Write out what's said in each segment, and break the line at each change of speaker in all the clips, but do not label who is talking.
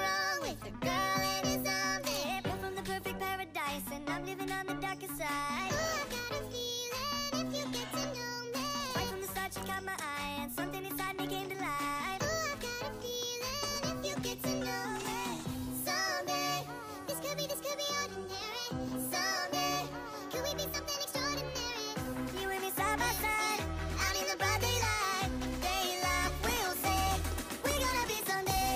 wrong with a girl in a zombie. Born from the perfect paradise, and I'm living on the darkest side. Oh, I got a feeling if you get to know me. Right from the start, you caught my eye, and something inside me came to life. Oh, I got a feeling if you get to know me. Someday, this could be ordinary. Someday, could we be something extraordinary? You and me side by side, out in the broad daylight. Daylight will say, we're gonna be someday.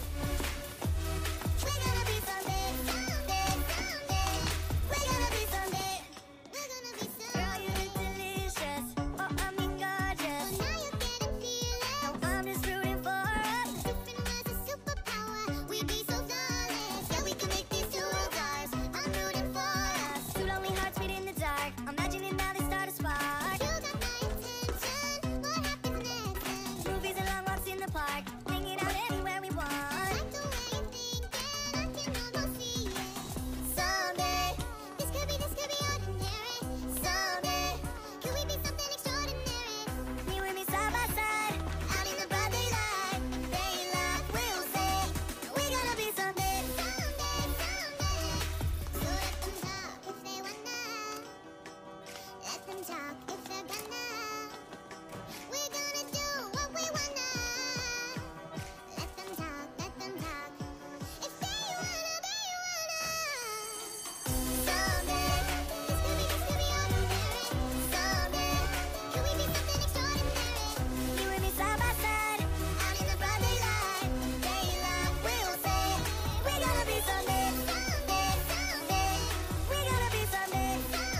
We're gonna be someday. Someday, someday. We're gonna be someday. We're gonna be someday. Girl, you look delicious. Oh, I mean gorgeous. Oh, now you're getting feelings. No, I'm just rooting for us. Different was a superpower. We'd be so flawless. Yeah, we can make these two worlds ours. I'm rooting for us. Two lonely hearts beat in the dark. Imagining now they start a spark. You got my attention. What happens next? Movies and long walks in the park. Hanging out anywhere we want. Like the way you're thinking, I can almost see it. Someday, this could be ordinary. Someday, could we be something extraordinary? You and me side by side, out in the broad daylight. Daylight will say, we're gonna be someday. Someday, someday. So let them talk if they wanna. Let them talk if they're gonna. We're gonna do what we wanna. Let them talk, let them talk. If they wanna, they wanna. Someday, this could be ordinary. Someday, could we be something extraordinary? You and me side by side, out in the broad daylight. Daylight will say, we're gonna be someday. Someday, someday. We're gonna be someday.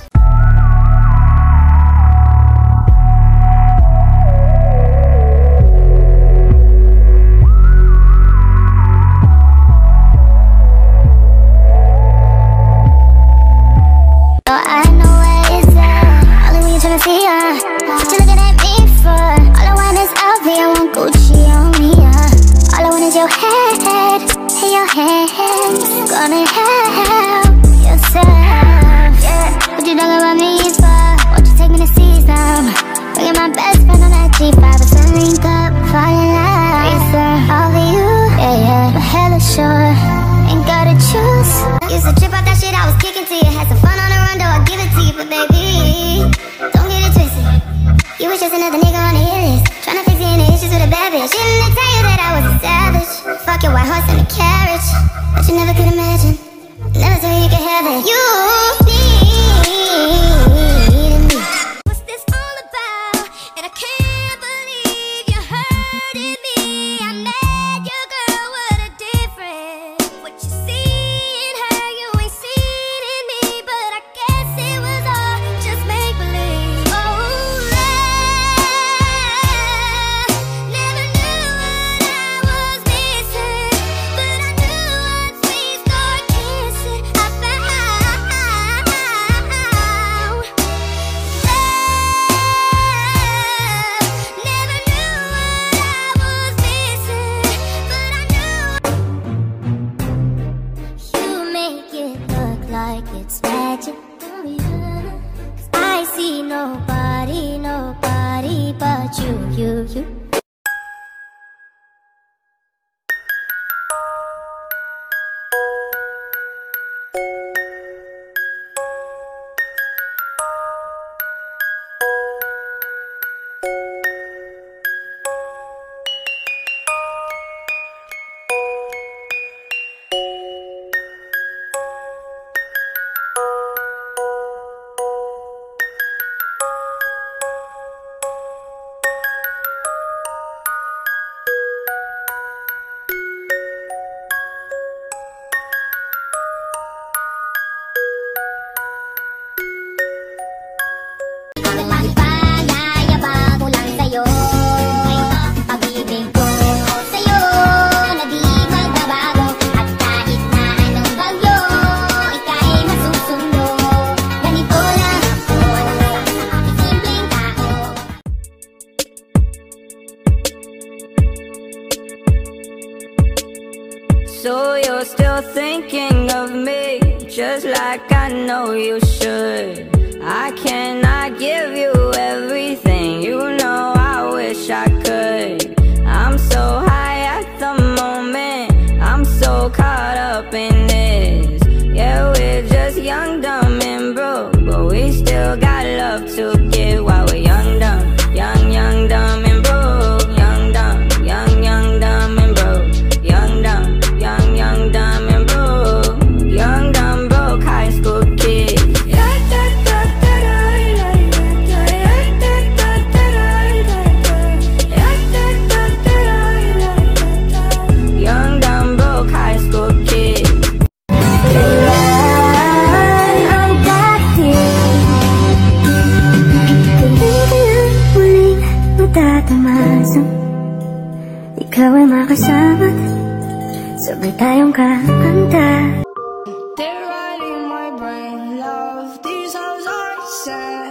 I know where it's at. All of you tryna see ya. What you looking at me for? All I want is LV, I want Gucci on me, All I want is your head and your hands. Gonna help yourself, yeah. What you talking about me for? Won't you take me to see some? Bringing my best friend on that G5. Let's link up, fall in love. All of you, yeah, but hella sure. Ain't gotta choose. Used to trip out that shit I was kicking to you. Had some fun on the run, though I give it to you. But baby, don't get it twisted. You was just another nigga on the hit list, tryna fix any issues with a bad bitch. Didn't I tell you that I was a savage? Fuck your white horse and a carriage. But you never could imagine. Never told you you could have it. You needed me. What's this all about? And I can't believe you hurting me. I met your girl, what a difference. What you see in her, you ain't seen in me. But I guess it was all just make believe. Oh, love, never knew what I was missing. But I knew once we start kissing, I found
So you're still thinking of me, just like I know you should. I cannot give you everything, you know I wish I could. I'm so high at the moment, I'm so so caught up in this. Yeah, we're just young, dumb, and broke, but we still got love to give while we're young, dumb, young, dumb, and broke. Young, dumb, young, dumb, and broke. Young, dumb, young, dumb, and broke. Young, dumb, broke high school kids. Young, dumb, broke high school kids.
I'm back here. Muling matatamasa. Ikaw ay makasama. Sabay tayong kakanta.
They're right in my brain, love. These hoes are sad.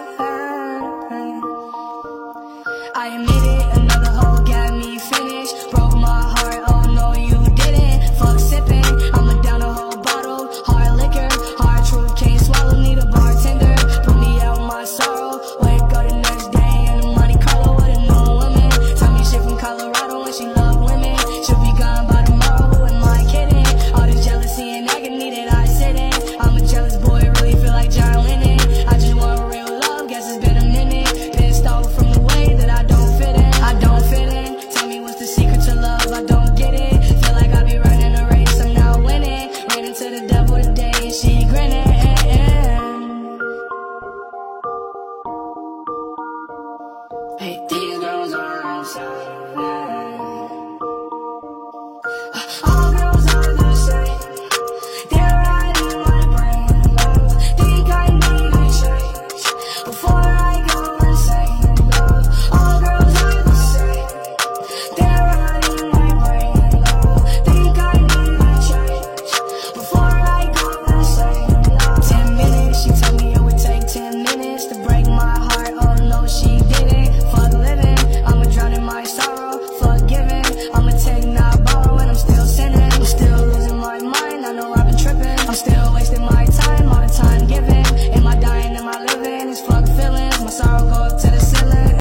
I admit it, another hoe got me finished. Broke my heart, oh no you didn't. Fuck sipping, I'ma down a whole bottle. Hard liquor, hard truth, can't swallow. Need a bartender, put me out my sorrow. Wake up the next day in a Monte Carlo with a new woman. Tell me shit from Colorado and she love women. She'll be gone by tomorrow, who am I kidding? All this jealousy and agony that I sit in. I'm a jealous boy, really feel like John Lennon. I just want real love, guess it's been a minute. Pissed off from the way that I don't fit in. I don't fit in. Tell me what's the secret to love, I don't get it. Feel like I be running a race, I'm not winning. Ran into the devil today and she grinning. Hey, these girls are insane. All girls are the same. They're right in my brain, love. Think I need a change before I go insane, love. All girls are the same. They're right in my brain, love. Think I need a change before I go insane, love. 10 minutes, she told me it would take 10 minutes to break my heart. Oh no, she didn't. Fuck living, I'ma drown in my sorrow. Fuck giving, I'ma take, not borrow, and I'm still sinning. I'm still losing my mind, I know I've been tripping. I'm still wasting my